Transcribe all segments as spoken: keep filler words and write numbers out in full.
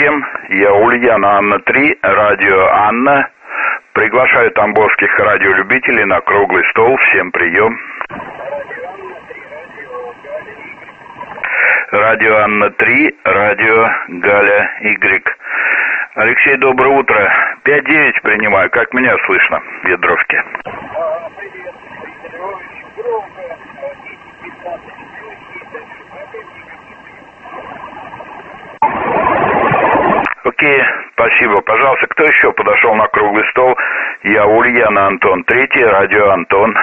всем, я Ульяна Анна три, радио Анна. Приглашаю тамбовских радиолюбителей на круглый стол. Всем прием. Радио Анна три, радио Галя Y. Алексей, доброе утро. пять девять принимаю. Как меня слышно в Ядровке? Окей, спасибо. Пожалуйста, кто еще подошел на круглый стол? Я Ульяна Антон, третий, радио Антон.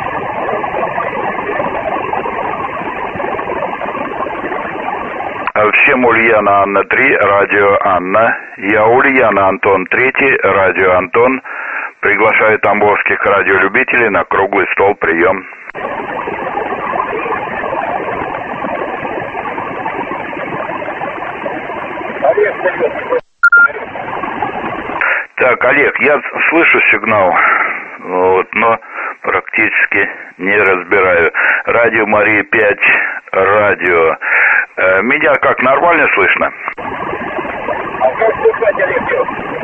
Всем Ульяна Анна три, радио Анна. Я Ульяна Антон, третий, радио Антон. Приглашаю тамбовских радиолюбителей на круглый стол. Прием. Так, Олег, я слышу сигнал, вот, но практически не разбираю. Радио Мария пять, радио. Э, меня как, нормально слышно? А как слышать, Олег?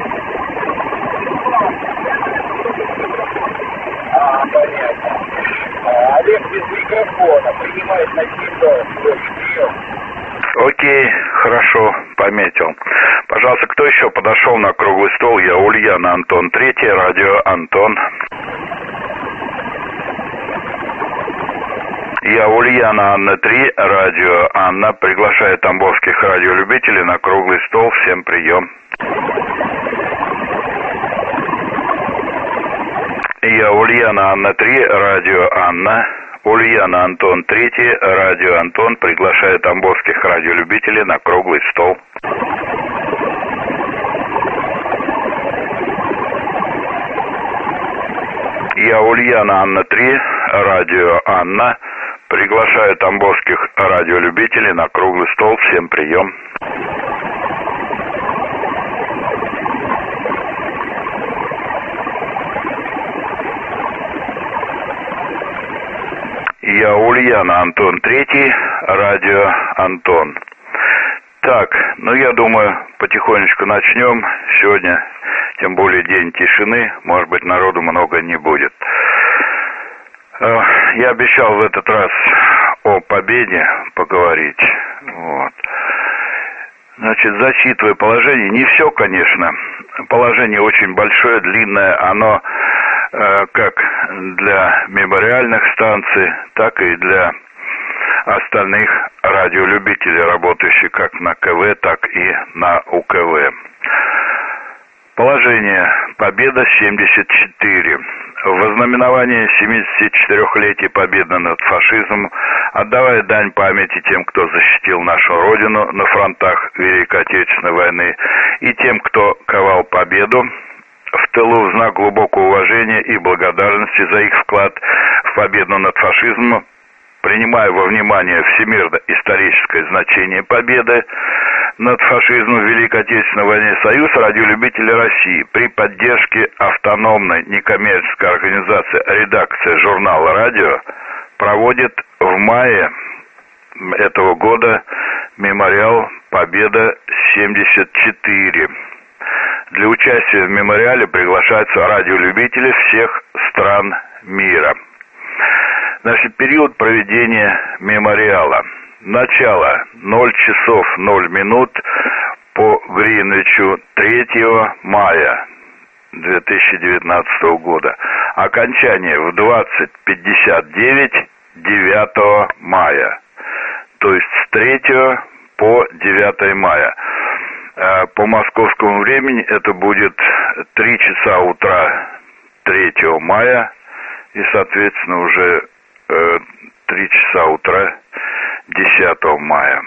А, понятно. А, Олег без микрофона принимает на себя. Окей, хорошо, пометил. Пожалуйста, кто еще подошел на круглый стол? Я Ульяна Антон, третий, радио Антон. Я Ульяна Анна три, радио Анна. Приглашаю тамбовских радиолюбителей на круглый стол. Всем прием. Я Ульяна Анна три, радио Анна. Ульяна Антон, третий, радио Антон. Приглашаю тамбовских радиолюбителей на круглый стол. Я Ульяна Анна три, радио Анна. Приглашаю тамбовских радиолюбителей на круглый стол. Всем прием. Я Ульяна Антон третий, радио Антон. Так, ну я думаю, потихонечку начнем. Сегодня, тем более, день тишины, может быть, народу много не будет. Я обещал в этот раз о победе поговорить. Вот. Значит, зачитывая положение, не все, конечно. Положение очень большое, длинное, оно как для мемориальных станций, так и для остальных радиолюбителей, работающих как на КВ, так и на УКВ. Положение. Победа семьдесят четыре. В вознаменование семидесятичетырёхлетия победы над фашизмом, отдавая дань памяти тем, кто защитил нашу Родину на фронтах Великой Отечественной войны, и тем, кто ковал победу в тылу, в знак глубокого уважения и благодарности за их вклад в победу над фашизмом, принимая во внимание всемирно-историческое значение победы над фашизмом в Великой Отечественной войне, Союз радиолюбителей России при поддержке автономной некоммерческой организации «Редакция журнала «Радио» проводит в мае этого года мемориал «Победа семьдесят четыре». Для участия в мемориале приглашаются радиолюбители всех стран мира. Значит, период проведения мемориала. Начало ноль часов ноль минут по Гринвичу третьего мая две тысячи девятнадцатого года. Окончание в двадцать пятьдесят девять девятого мая. То есть с третьего по девятое мая. По московскому времени это будет три часа утра третьего мая и, соответственно, уже э, три часа утра десятого мая.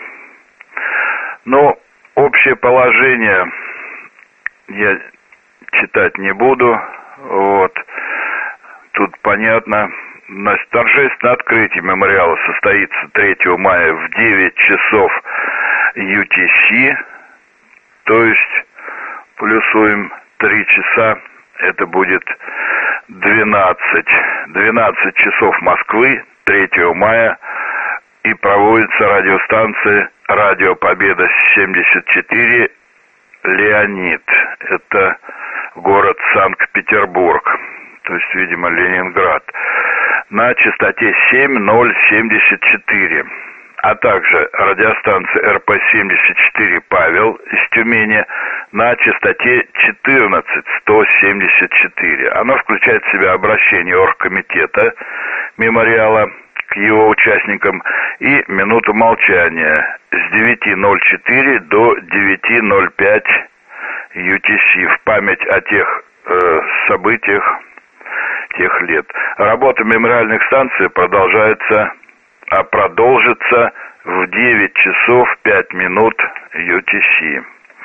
Но общее положение я читать не буду. Вот. Тут понятно. Значит, торжественное открытие мемориала состоится третьего мая в девять часов ю ти си. То есть плюсуем три часа, это будет двенадцать. двенадцать часов Москвы, третьего мая, и проводится радиостанция «Радио Победа семьдесят четыре» «Леонид». Это город Санкт-Петербург, то есть, видимо, Ленинград, на частоте семь ноль семьдесят четыре. А также радиостанция эр пэ семьдесят четыре «Павел» из Тюмени на частоте четырнадцать сто семьдесят четыре. Оно включает в себя обращение оргкомитета мемориала к его участникам и минуту молчания с девяти ноль четыре до девяти ноль пять ю ти си в память о тех э, событиях тех лет. Работа мемориальных станций продолжается, а продолжится в девять часов пять минут ю ти си.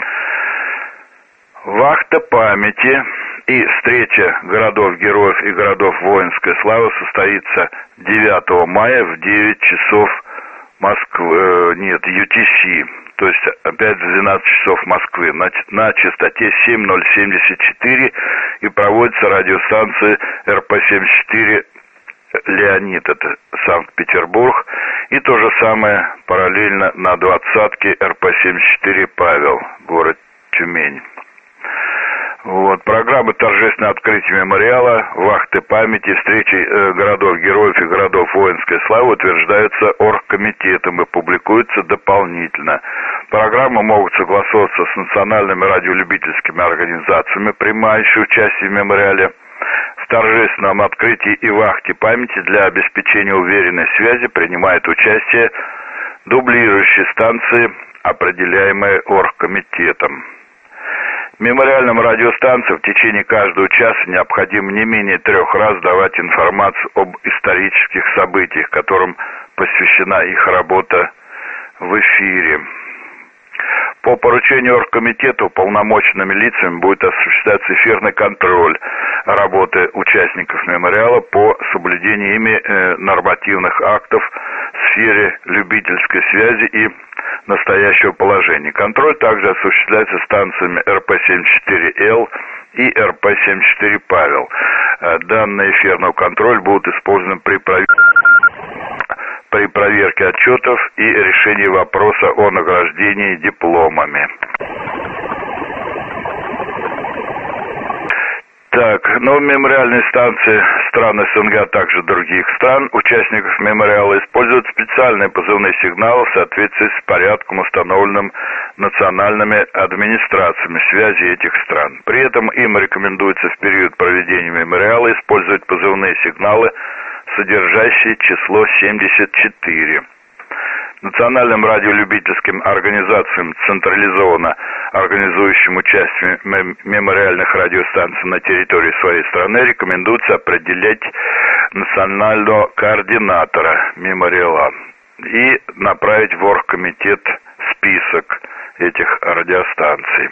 Вахта памяти и встреча городов-героев и городов воинской славы состоится девятого мая в девять часов Москвы, э, нет, ю ти си, то есть опять в двенадцать часов Москвы, на, на частоте семь ноль семьдесят четыре, и проводится радиостанция эр пэ семьдесят четыре «Леонид», это Санкт-Петербург, и то же самое параллельно на двадцатке эр пэ семьдесят четыре «Павел», город Тюмень. Вот, программы торжественного открытия мемориала, вахты памяти, встречи э, городов-героев и городов воинской славы утверждаются оргкомитетом и публикуются дополнительно. Программы могут согласовываться с национальными радиолюбительскими организациями, принимающими участие в мемориале. В торжественном открытии и вахте памяти для обеспечения уверенной связи принимает участие дублирующие станции, определяемые оргкомитетом. Мемориальным радиостанциям в течение каждого часа необходимо не менее трех раз давать информацию об исторических событиях, которым посвящена их работа в эфире. По поручению оргкомитета уполномоченными лицами будет осуществляться эфирный контроль работы участников мемориала по соблюдению ими э, нормативных актов в сфере любительской связи и настоящего положения. Контроль также осуществляется станциями эр пэ семьдесят четыре эл и эр пэ семьдесят четыре «Павел». Данные эфирного контроля будут использованы при проверке при проверке отчетов и решении вопроса о награждении дипломами. Так, ну, мемориальные станции стран эс эн гэ, а также других стран, участников мемориала, используют специальные позывные сигналы в соответствии с порядком, установленным национальными администрациями связи этих стран. При этом им рекомендуется в период проведения мемориала использовать позывные сигналы, содержащие число семьдесят четыре. Национальным радиолюбительским организациям, централизованно организующим участие мемориальных радиостанций на территории своей страны, рекомендуется определять национального координатора мемориала и направить в оргкомитет список этих радиостанций.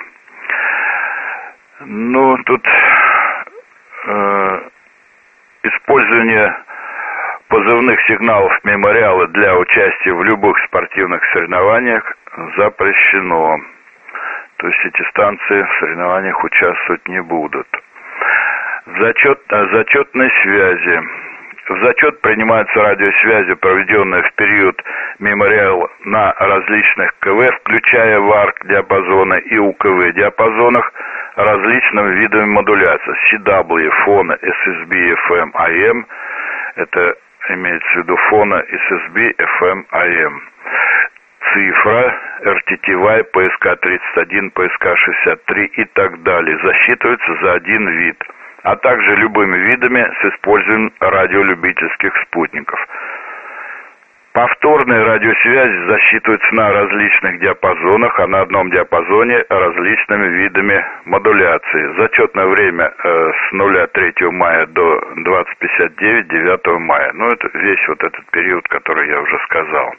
Ну, тут э, использование позывных сигналов мемориала для участия в любых спортивных соревнованиях запрещено. То есть эти станции в соревнованиях участвовать не будут. Зачет, зачетной связи. В зачет принимаются радиосвязи, проведенные в период мемориала на различных ка вэ, включая варк диапазоны и у ка вэ диапазонах, различными видами модуляции. си дабл ю, фона, эс эс би, эф эм, а эм. Это имеется в виду фона, эс эс би, эф эм, а эм. Цифра, эр ти ти вай, пэ эс ка тридцать один, пэ эс ка шестьдесят три и так далее засчитываются за один вид, а также любыми видами с использованием радиолюбительских спутников. Повторные радиосвязи засчитываются на различных диапазонах, а на одном диапазоне различными видами модуляции. Зачетное время э, с нуля третьего мая до двадцать пятьдесят девять девятого мая. Ну, это весь вот этот период, который я уже сказал.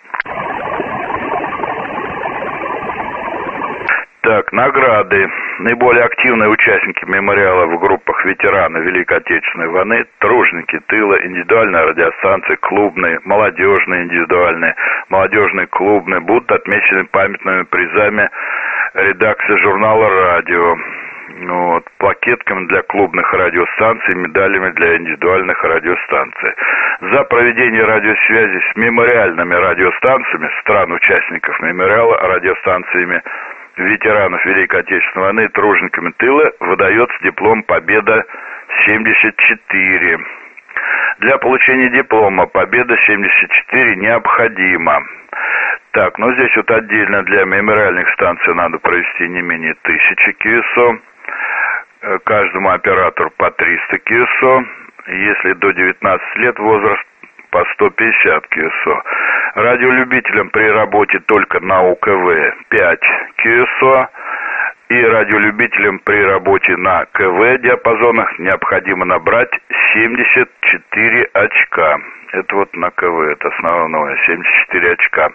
Так, награды. Наиболее активные участники мемориала в группах ветераны Великой Отечественной войны, тружники тыла, индивидуальные радиостанции, клубные, молодежные индивидуальные, молодежные клубные будут отмечены памятными призами редакции журнала «Радио». Вот, плакетками для клубных радиостанций, медалями для индивидуальных радиостанций. за проведение радиосвязи с мемориальными радиостанциями стран-участников мемориала, радиостанциями ветеранов Великой Отечественной войны и тружениками тыла выдается диплом «Победа семьдесят четыре». Для получения диплома «Победа семьдесят четыре» необходимо. Так, ну здесь вот отдельно для мемориальных станций надо провести не менее тысячи КЮСО. Каждому оператору по триста КЮСО. Если до девятнадцати лет возраст, по сто пятьдесят КЮСО. Радиолюбителям при работе только на УКВ пять КЮСО. И радиолюбителям при работе на КВ диапазонах необходимо набрать семьдесят четыре очка. Это вот на КВ, это основное, семьдесят четыре очка.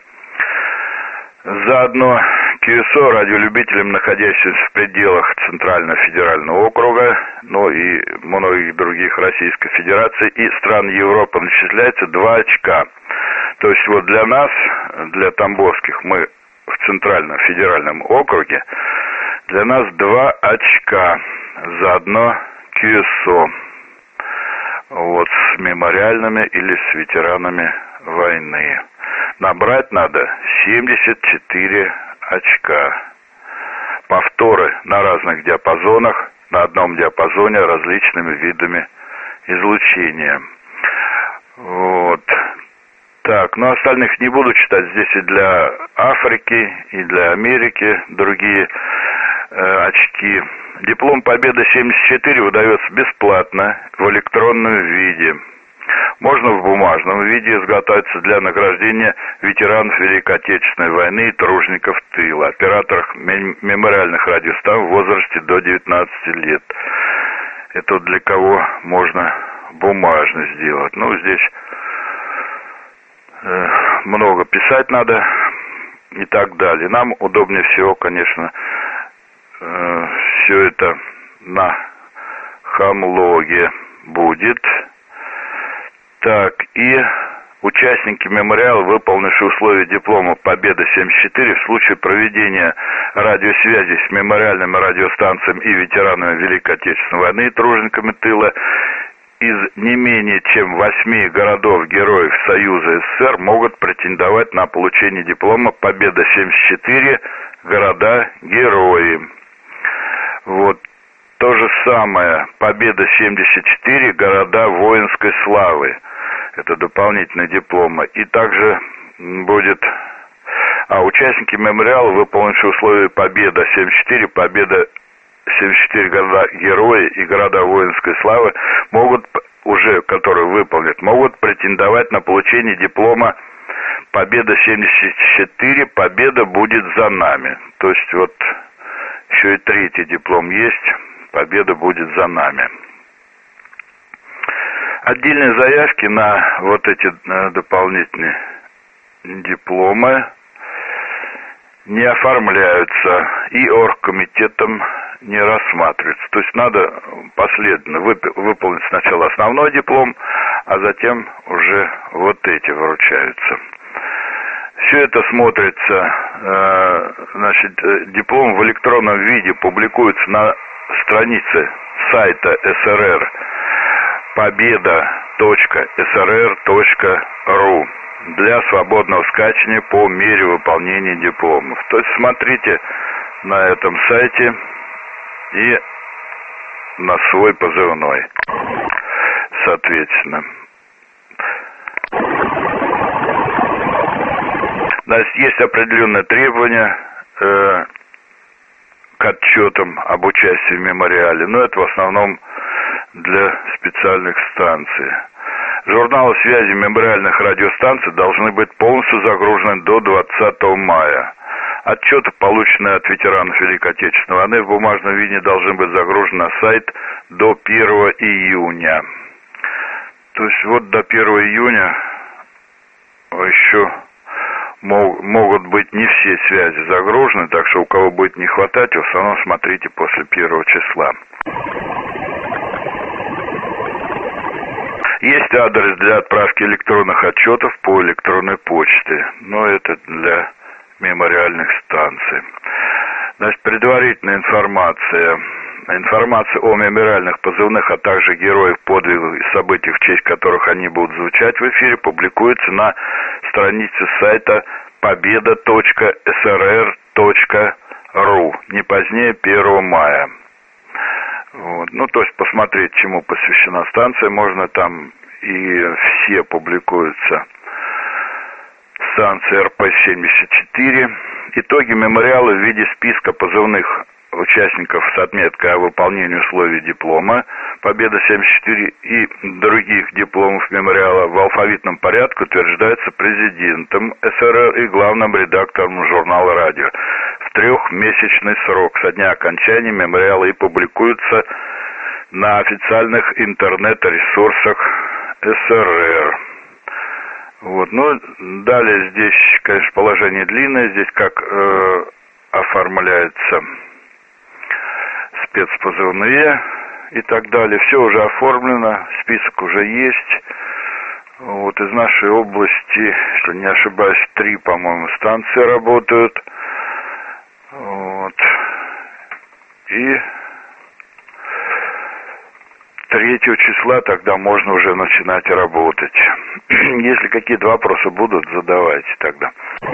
Заодно КЮСО радиолюбителям, находящимся в пределах Центрального федерального округа, ну и многих других Российской Федерации и стран Европы, начисляется два очка. То есть вот для нас, для тамбовских, мы в Центральном федеральном округе, для нас два очка, заодно КЮСО, вот с мемориальными или с ветеранами войны. Набрать надо семьдесят четыре очка. Повторы на разных диапазонах, на одном диапазоне различными видами излучения. Вот. Так, ну остальных не буду читать. Здесь и для Африки, и для Америки другие э, очки. Диплом «Победа семьдесят четыре» выдается бесплатно в электронном виде. Можно в бумажном виде, изготовиться для награждения ветеранов Великой Отечественной войны и тружеников тыла, операторов мемориальных радиостанций в возрасте до девятнадцати лет. Это вот для кого можно бумажно сделать. Ну, здесь э, много писать надо и так далее. Нам удобнее всего, конечно, э, все это на Хамлоге будет. Так, и участники мемориала, выполнившие условия диплома «Победа семьдесят четыре», в случае проведения радиосвязи с мемориальными радиостанциями и ветеранами Великой Отечественной войны и тружениками тыла из не менее чем восьми городов-героев Союза СССР могут претендовать на получение диплома «Победа семьдесят четыре. Города-герои». Вот. То же самое, «Победа семьдесят четыре. Города воинской славы». Это дополнительные дипломы. И также будет... А участники мемориала, выполнившие условия «Победа семьдесят четыре», «Победа семьдесят четыре. Города-герои» и «Города воинской славы», могут, уже, которые выполнят, могут претендовать на получение диплома «Победа семьдесят четыре. Победа будет за нами». То есть вот еще и третий диплом есть. «Победа будет за нами». Отдельные заявки на вот эти дополнительные дипломы не оформляются и оргкомитетом не рассматриваются. То есть надо последовательно выполнить сначала основной диплом, а затем уже вот эти вручаются. Все это смотрится, значит, диплом в электронном виде публикуется на странице сайта СРР победа точка эс эр эр точка ру для свободного скачивания по мере выполнения дипломов. То есть смотрите на этом сайте и на свой позывной, соответственно. Значит, есть определенные требования э, к отчетам об участии в мемориале, но это в основном для специальных станций. Журналы связи мемориальных радиостанций должны быть полностью загружены до двадцатого мая. Отчеты, полученные от ветеранов Великой Отечественной войны, в бумажном виде должны быть загружены на сайт до первого июня. То есть вот до первого июня еще могут быть не все связи загружены, так что у кого будет не хватать, в основном смотрите после первого числа. Есть адрес для отправки электронных отчетов по электронной почте, но это для мемориальных станций. Значит, предварительная информация. Информация о мемориальных позывных, а также героях, подвигах и событиях, в честь которых они будут звучать в эфире, публикуется на странице сайта победа точка эс эр эр точка ру не позднее первого мая. Вот. Ну, то есть посмотреть, чему посвящена станция, можно там, и все публикуются. Станция эр пэ семьдесят четыре. Итоги мемориала в виде списка позывных участников с отметкой о выполнении условий диплома «Победа семьдесят четыре» и других дипломов мемориала в алфавитном порядке утверждается президентом эс эр эр и главным редактором журнала «Радио» в трехмесячный срок со дня окончания мемориала и публикуются на официальных интернет-ресурсах эс эр эр. Вот, ну, далее здесь, конечно, положение длинное, здесь как э, оформляется спецпозывные и так далее. Все уже оформлено, список уже есть. Вот из нашей области, если не ошибаюсь, три, по-моему, станции работают. Вот. И третьего числа тогда можно уже начинать работать. Если какие-то вопросы будут, задавайте тогда.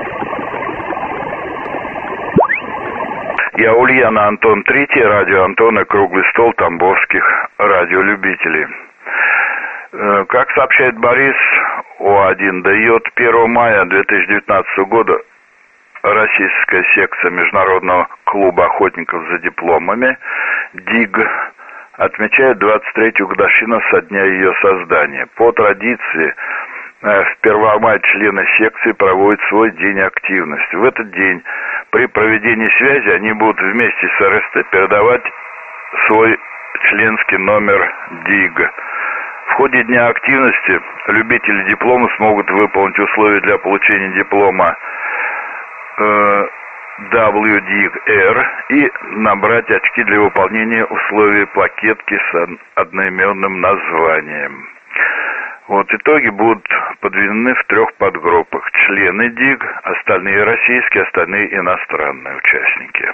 Я Ульяна, Антон Третий, радио Антон и круглый стол тамбовских радиолюбителей. Как сообщает Борис О один Д Й, первого мая две тысячи девятнадцатого года российская секция Международного клуба охотников за дипломами ДИГ отмечает двадцать третью годовщину со дня ее создания. По традиции, в Первомай члены секции проводят свой день активности. В этот день при проведении связи они будут вместе с эр эс тэ передавать свой членский номер ДИГ. В ходе дня активности любители диплома смогут выполнить условия для получения диплома э, дабл ю ди эр и набрать очки для выполнения условий плакетки с одноименным названием. Вот, итоги будут подведены в трех подгруппах. Члены ДИГ, остальные российские, остальные иностранные участники.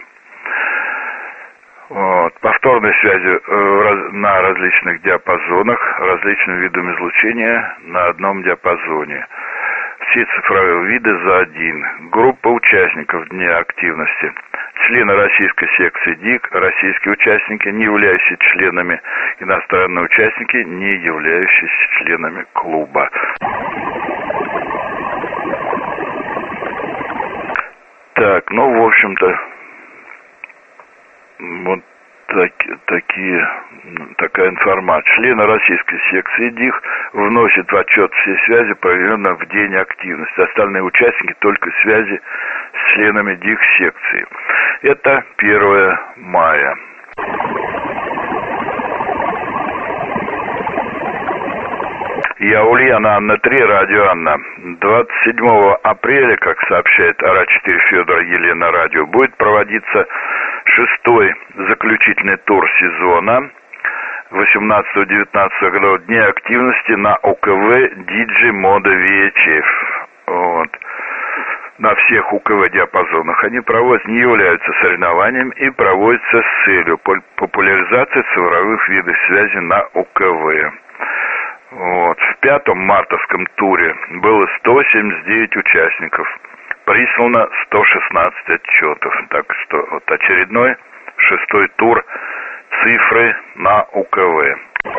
Вот, повторной связи э, на различных диапазонах, различным видом излучения на одном диапазоне. Все цифровые виды за один. Группа участников дня активности. Члены российской секции ДИГ, российские участники, не являющиеся членами, иностранные участники, не являющиеся членами клуба. Так, ну, в общем-то, вот так, такие, такая информация. Члены российской секции ДИГ вносят в отчет все связи, проведенные в день активности. Остальные участники только связи с членами ДИГ секции. Это первого мая. Я Ульяна, Анна три, радио Анна. двадцать седьмого апреля, как сообщает эр а четыре Федор Елена радио, будет проводиться шестой заключительный тур сезона восемнадцатого-девятнадцатого годов дня активности на о ка вэ Диджи Мода ви эйч эф. Вот. На всех у ка вэ диапазонах они проводятся, не являются соревнованием и проводятся с целью популяризации цифровых видов связи на о ка вэ. Вот. В пятом мартовском туре было сто семьдесят девять участников. Прислано сто шестнадцать отчетов. Так что вот очередной шестой тур, цифры на о ка вэ.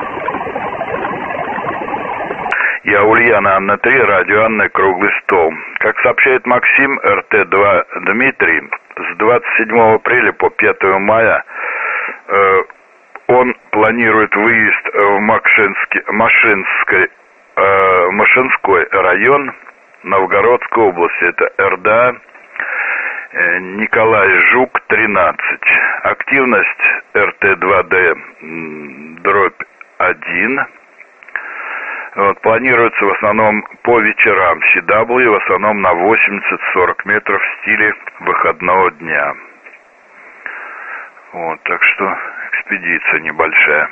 Я Ульяна, Анна три, радио Анна, круглый стол. Как сообщает Максим, эр тэ два Дмитрий, с двадцать седьмого апреля по пятого мая э, он планирует выезд в Макшинский, Машинский, э, Машинской район Новгородской области. Это эр дэ а э, Николай Жук, тринадцать. Активность эр тэ два дэ дробь один. Вот, планируется в основном по вечерам си дабл ю, в основном на восемьдесят-сорок метров в стиле выходного дня. Вот, так что экспедиция небольшая.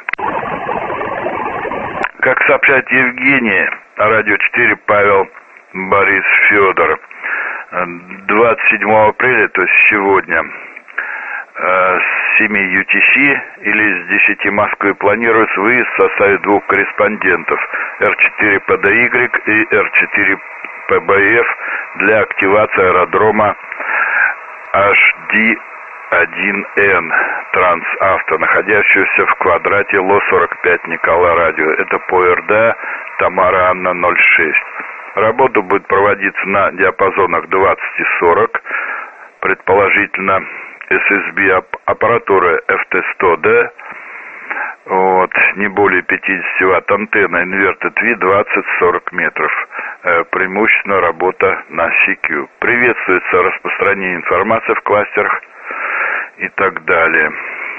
Как сообщает Евгений, радио четыре Павел Борис Федор, двадцать седьмого апреля, то есть сегодня, С семи ю ти си или с десяти Москвы планируется выезд в составе двух корреспондентов эр четыре пэ дэ игрек и эр четыре пэ бэ эф для активации аэродрома эйч ди один эн Трансавто, находящегося в квадрате Ло сорок пять Николай Радио. Это по эр дэ Тамара Анна ноль шесть. Работа будет проводиться на диапазонах двадцать и сорок, предположительно эс эс би аппаратура эф ти сто дэ, вот, не более пятьдесят ватт, антенна Inverted V двадцать сорок метров, э, преимущественно работа на си кью. Приветствуется распространение информации в кластерах и так далее.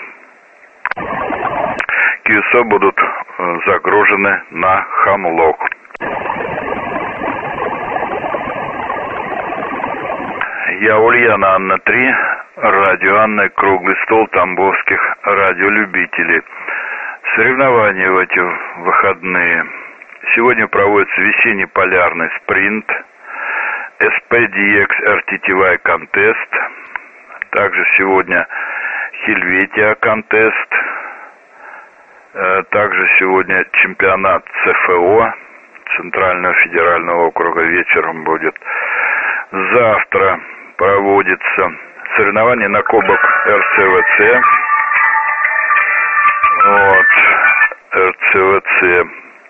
кью эс о будут э, загружены на Хамлок. Я Ульяна Анна три, радио Анна, круглый стол тамбовских радиолюбителей. Соревнования в эти выходные. Сегодня проводится весенний полярный спринт, эс пи ди экс эр ти ти вай контест, также сегодня Хельветия контест, также сегодня чемпионат цэ эф о, Центрального федерального округа, вечером будет. Завтра проводится соревнование на Кубок эр цэ вэ цэ. Вот, эр цэ вэ цэ.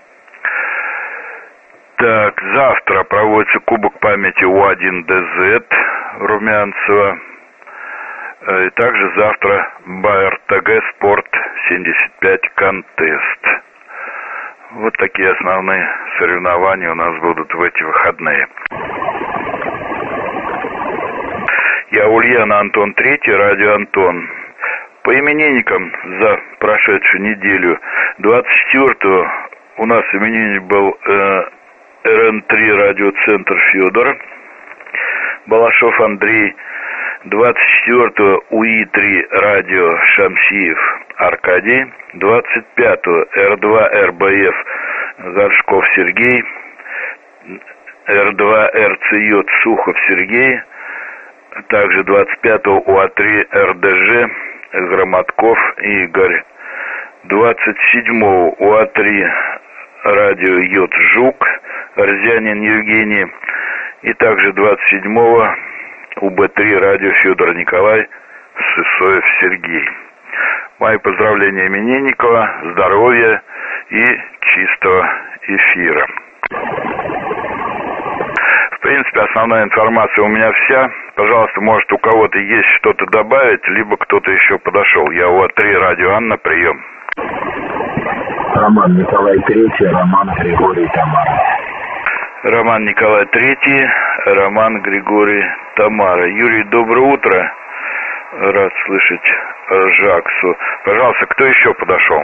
Так, завтра проводится Кубок памяти у один дэ зет Румянцева. И также завтра БА-эр-тэ-гэ Спорт семьдесят пять контест. Вот такие основные соревнования у нас будут в эти выходные. Я Ульяна Антон Третий, радио Антон. По именинникам за прошедшую неделю двадцать четвёртого у нас именинник был э, эр эн три радиоцентр Федор, Балашов Андрей. двадцать четвёртого у и три радио Шамсиев Аркадий. двадцать пятого эр два эр бэ эф Горшков Сергей. эр два эр цэ ё Сухов Сергей. Также двадцать пятого у а три эр дэ жэ Гроmadков Игорь. двадцать седьмого у а три радио Йод Жук Арзянин Евгений. И также двадцать седьмого у бэ три радио Федор Николай Сысоев Сергей. Мои поздравления именинникова, здоровья и чистого эфира. В принципе, основная информация у меня вся. Пожалуйста, может, у кого-то есть что-то добавить, либо кто-то еще подошел. Я у а три радио Анна, прием. Роман Николай Третий, Роман Григорий Тамара. Роман Николай Третий, Роман Григорий Тамара. Юрий, доброе утро. Рад слышать Жаксу. Пожалуйста, кто еще подошел?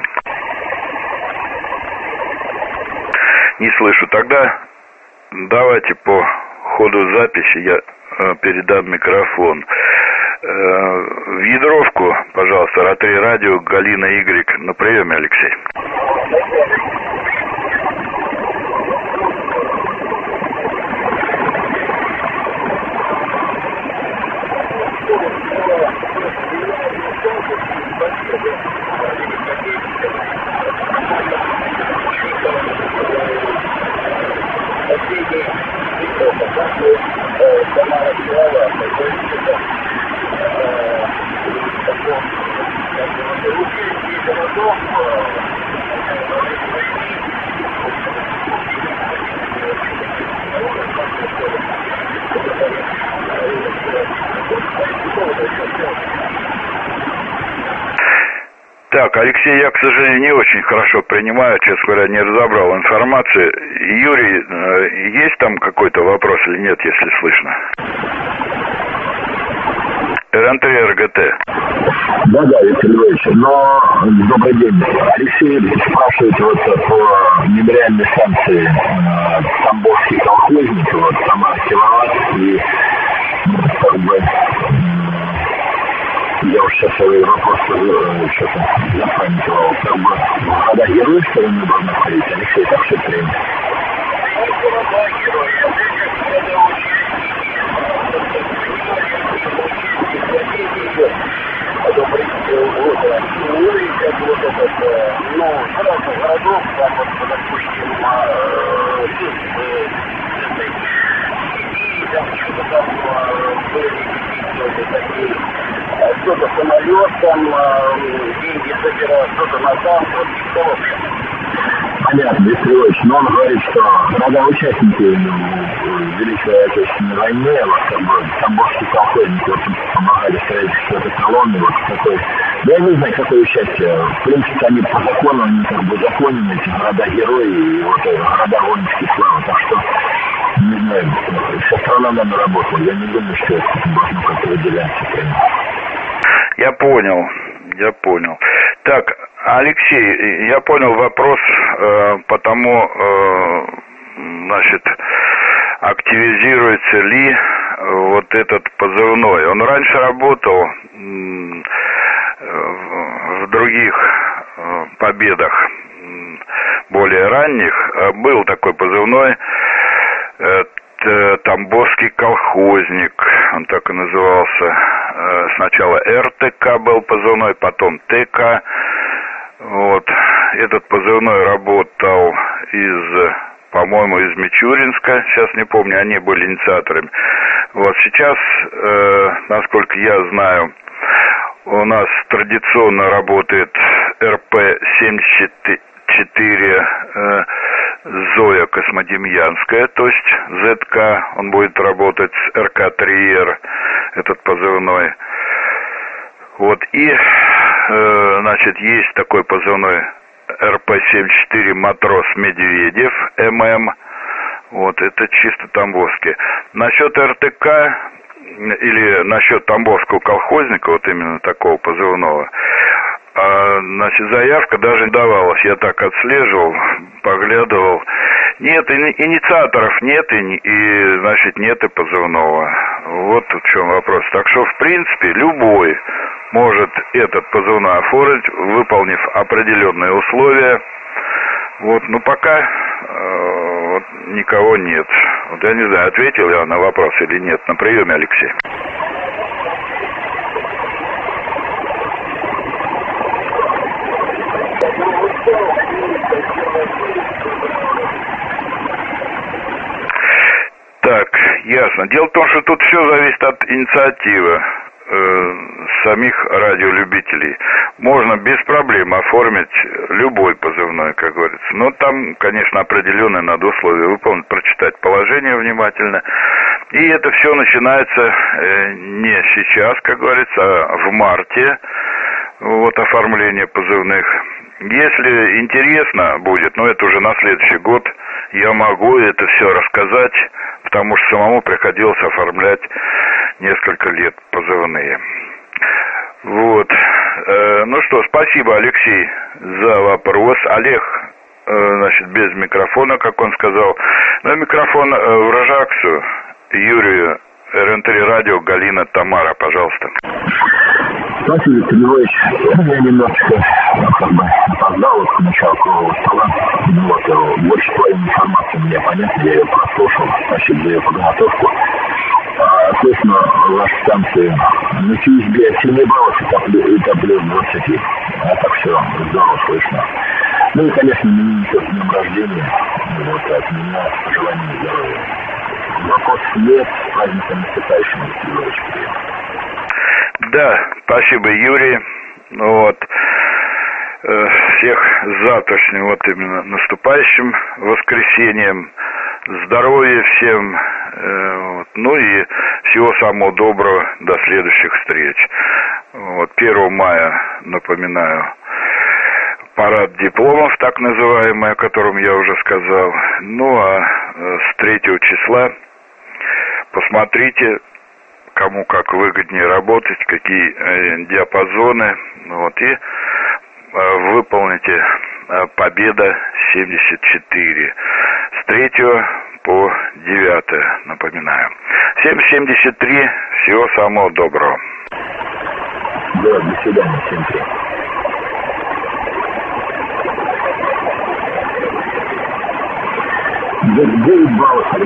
Не слышу. Тогда давайте по ходу записи я э, передам микрофон. Э, в Ядровку, пожалуйста, эр а три радио, Галина Игрек. На приеме, Алексей. Так, Алексей, я, к сожалению, не очень хорошо принимаю, честно говоря, не разобрал информацию. Юрий, есть там какой-то вопрос или нет, если слышно? эр эн три эр гэ тэ. Да, да, Виктор Львович, но добрый день. Алексей спрашивает вот по мемориальной станции э, Тамбовский колхозник, вот сама Киловатт, и как бы я уж сейчас свой вопрос что-то запамятовал, как бы города герои, что ли, не должны ходить. Алексей, так все время. Потом Вот, ну и как вот этот, ну, сразу городов, там вот, допустим, есть этой, и там что-то там были какие-то такие, кто-то самолетом, деньги собирал, кто-то на танк, вот, что вообще. Понятно, Виктор Ильич, но он говорит, что города-участники Великой Отечественной войны, вот как бы тамбовские колхозники вот, помогали строительству этой колонны, вот такой. Да я не знаю, какое участие. В принципе, они по закону, они как бы законены, эти города-герои, и вот города воинские славы. Так что, не знаю, вся страна нами работала. Я не думаю, что это должно как-то выделяться. Я понял, я понял. Так, Алексей, я понял вопрос, э, потому, э, значит, активизируется ли вот этот позывной. Он раньше работал э, в других э, победах более ранних. Был такой позывной э, Тамбовский колхозник, он так и назывался. Сначала эр тэ ка был позывной, потом тэ ка. Вот. Этот позывной работал из, по-моему, из Мичуринска, сейчас не помню, они были инициаторами. Вот сейчас, э, насколько я знаю, у нас традиционно работает эр пэ семьдесят четыре э, Зоя Космодемьянская, то есть зет ка, он будет работать с эр ка три эр, этот позывной. Вот, и, э, значит, есть такой позывной эр пэ семьдесят четыре Матрос Медведев, эм эм, вот, это чисто тамбовский. Насчет эр тэ ка, или насчет тамбовского колхозника, вот именно такого позывного, А, значит, заявка даже не давалась. Я так отслеживал, поглядывал. Нет, инициаторов нет, и, и значит, нет и позывного. Вот в чем вопрос. Так что, в принципе, любой может этот позывной оформить, выполнив определенные условия. Вот, но пока э, вот, никого нет. Вот я не знаю, ответил я на вопрос или нет. На приеме, Алексей. Так, ясно. Дело в том, что тут все зависит от инициативы э, самих радиолюбителей. Можно без проблем оформить любой позывной, как говорится. Но там, конечно, определенные надо условия выполнить, прочитать положение внимательно. И это все начинается э, не сейчас, как говорится, а в марте. Вот оформление позывных. Если интересно будет, но это уже на следующий год, я могу это все рассказать, потому что самому приходилось оформлять несколько лет позывные. Вот. Э, ну что, спасибо, Алексей, за вопрос. Олег, э, значит, без микрофона, как он сказал. Ну, микрофон э, в Рожаксу, Юрию, эр эн три радио, Галина, Тамара, пожалуйста. Спасибо, Виктор Львович. Я немножечко как бы опоздал вот к началу круглого стола. Вот, больше твоей информации мне понятно, я ее прослушал. Спасибо за ее подготовку. А, соответственно, ваши станции на си эс би семь баллов и плюс двадцать. А так все здорово слышно. Ну и, конечно, именинников с днем рождения. Вот, от меня пожелание здоровья. Вопросов нет, с праздником наступающим, Виктор Львович. Да, спасибо, Юрий. Вот. Всех с завтрашним, вот именно наступающим воскресеньем. Здоровья всем. Вот. Ну и всего самого доброго. До следующих встреч. Вот. первого мая, напоминаю, парад дипломов, так называемый, о котором я уже сказал. Ну а с третьего числа посмотрите, кому как выгоднее работать, какие э, диапазоны, вот, и э, выполните э, Победа семьдесят четыре с третьего по девятое, напоминаю. Всем семьдесят три, всего самого доброго. Да, до свидания, всем привет. девять баллов.